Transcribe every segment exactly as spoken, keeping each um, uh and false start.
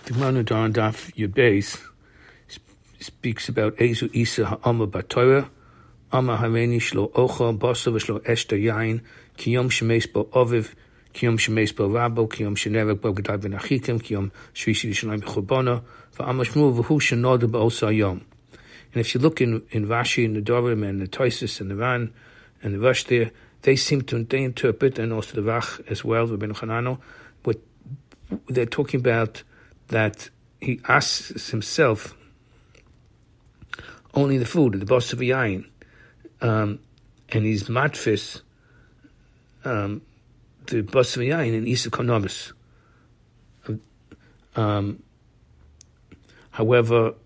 The Gemara on Daf Yud Beis speaks about Ezu Isa Ha'ama B'Torah, Ama Hareini Shlo Ocha, Basa V'Shlo Eshta Yain, Kiyom Shemeis Bo Oviv, Kiyom Shemeis Bo Rabo, Kiyom Shenerek Bo Gedai Ben Achikim, Kiyom Shvisi V'Shalayim B'Churbono, V'Ama Shmuel V'Hu Shenoda B'Osa Yom. And if you look in, in Rashi and the Dorim and the Toisus and the Ran and the Rush there, they seem to they interpret, and also the Rach as well, Rabbeinu Chanano, what they're talking about, that he asks himself only the food, the boss of yain, um, and he's matfis um, the boss of yain in Isa Konovis. Um, however,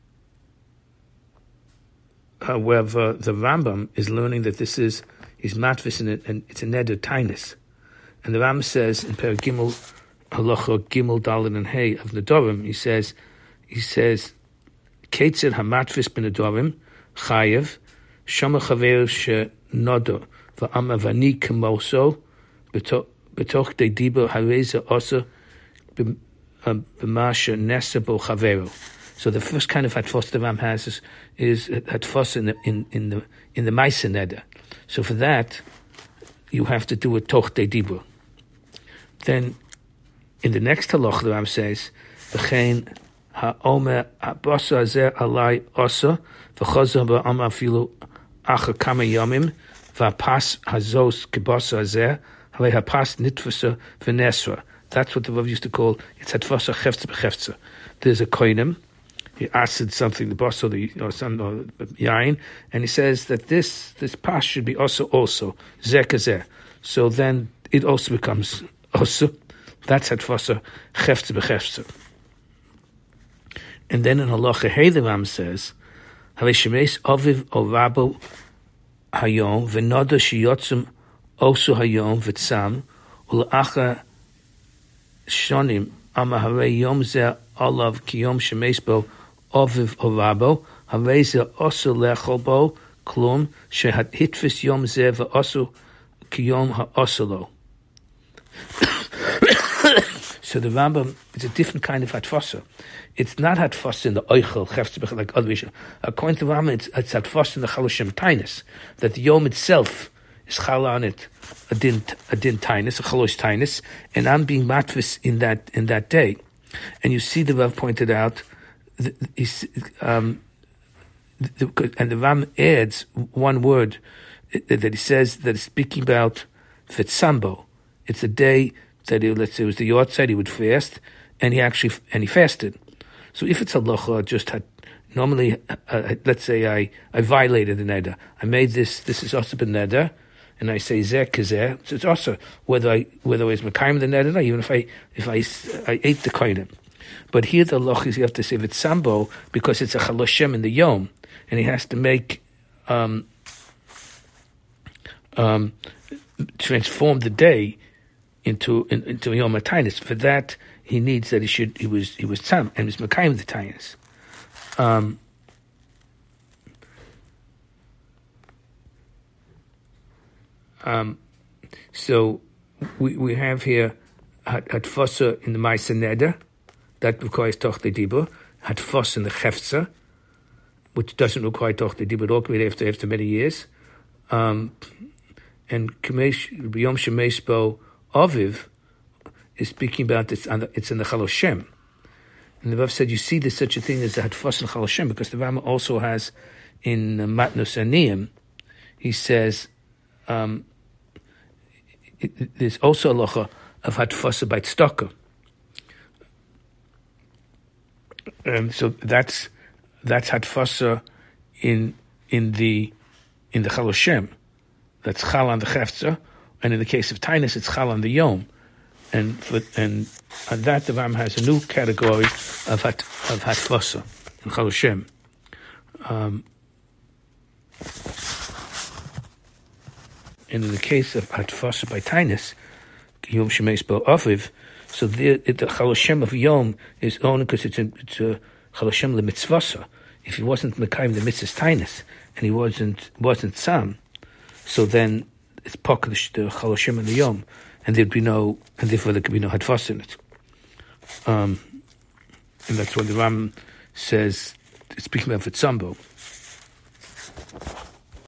however, the Rambam is learning that this is he's matfis in it, and it's a neder tainus. And the Rambam says in Per Gimel Halacha Gimel Dalin and Hey of Nedorim, he says, he says, Ketzir Hamatfis Ben Nedorim Chayev Shama Chaver She Nodo VaAma Vani Kemoso Betoch De Dibo Hareza Osa B'Masha Nesa Bo Chavero. So the first kind of hatfos the Ram has is, is hatfos in the in in the in the Ma'aser Neder. So for that, you have to do a toch de dibur. Then in the next halach, the Ram says, "V'chein ha'omer ha'basa hazeh alai osa v'chazah ba'ama afilu acha kama yomim v'apas hazos kibasa hazeh halei hapas nitfasa v'nesra." That's what the Rav used to call it's hatfasa chefza b'chefza. There's a koinim. He asked something, the boss or the or some or yain, and he says that this this pas should be also also zeh kazeh. So then it also becomes also. That's hatfasa chefza b'chefza. And then in halacha hey the Ram says, "Havei shemeis aviv o rabo hayom v'noda sheyotzim osu hayom v'tzam u'la'acha shonim ama harei yom zeh alav kiyom shemeis bo aviv o rabo harei zeh osu lechol bo klum shehat hitfis yom zeh v'osu kiyom ha'osu lo." So the Rambam is a different kind of hatfasa. It's not hatfasa in the oichel cheftzibach like other issues. According to the Rambam, it's, it's hatfasa in the chaloshim tainus, that the yom itself is chala on it a din a din tainus, a chalosh tainus, and I'm being matvis in that in that day. And you see the Rav pointed out, the, um, the, and the Ram adds one word that he says that is speaking about Fitzambo. It's a day that he, let's say it was the Yortzeit, he would fast, and he actually and he fasted. So if it's halacha, just had normally, uh, let's say I, I violated the neder, I made this. This is also ben neder, and I say zeh kazeh. So it's also whether I whether I was mekayim the neder, or even if I if I I ate the koinem. But here the halacha is you have to say it's sambo because it's a chaloshem in the yom, and he has to make um, um, transform the day into in, into a yom hatainis. For that, he needs that he should he was he was tzam and was mekayim the tainis. Um, um, so we we have here hatfasa in the Ma'aser Neder that requires toch de dibur, hatfasa in the chefza, which doesn't require toch de dibur, all after after many years, um, and kamesh b'yom shemeis bo Aviv is speaking about this, it's in the Chaloshem. And the Rav said, you see there's such a thing as the Hatfas in Chaloshem, because the Rambam also has in uh, Matnos Aniyim, he says, um, it, it, there's also a locha of Hatfasa by Tzedakah. Um, so that's that's Hatfasa in in the in the Chaloshem. That's Chal on the Chefza. And in the case of Tainus, it's Chal on the Yom. And for, and on that, the Ram has a new category of hat, of Hatfasa, in Chaloshem. Um, and in the case of Hatfasa by Tainus, Yom Shemeis Bo Aviv, so the, the Chaloshem of Yom is only because it's a, it's a Chaloshem LeMitzvasa. If he wasn't Mekayim the Mitzvahs Tainus, and he wasn't wasn't Sam, so then it's pocked the Chaloshem and the Yom, and there'd be no, and therefore there could be no Hatfas in it. Um, and that's what the Ram says, speaking about Fitzambo.